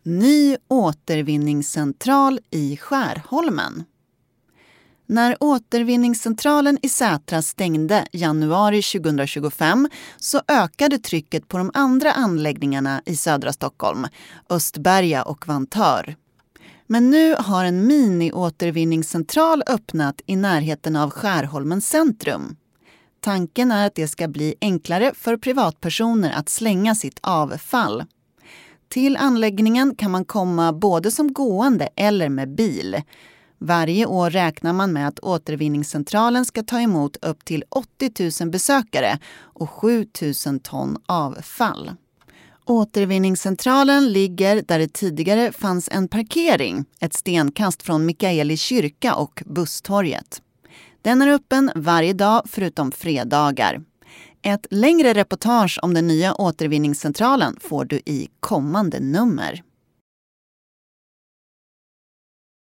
Ny återvinningscentral i Skärholmen. När återvinningscentralen i Sätra stängde januari 2025 så ökade trycket på de andra anläggningarna i södra Stockholm, Östberga och Vantör. Men nu har en mini-återvinningscentral öppnat i närheten av Skärholmens centrum. Tanken är att det ska bli enklare för privatpersoner att slänga sitt avfall. Till anläggningen kan man komma både som gående eller med bil. Varje år räknar man med att återvinningscentralen ska ta emot upp till 80 000 besökare och 7 000 ton avfall. Återvinningscentralen ligger där det tidigare fanns en parkering, ett stenkast från Mikaeli kyrka och Busstorget. Den är öppen varje dag förutom fredagar. Ett längre reportage om den nya återvinningscentralen får du i kommande nummer.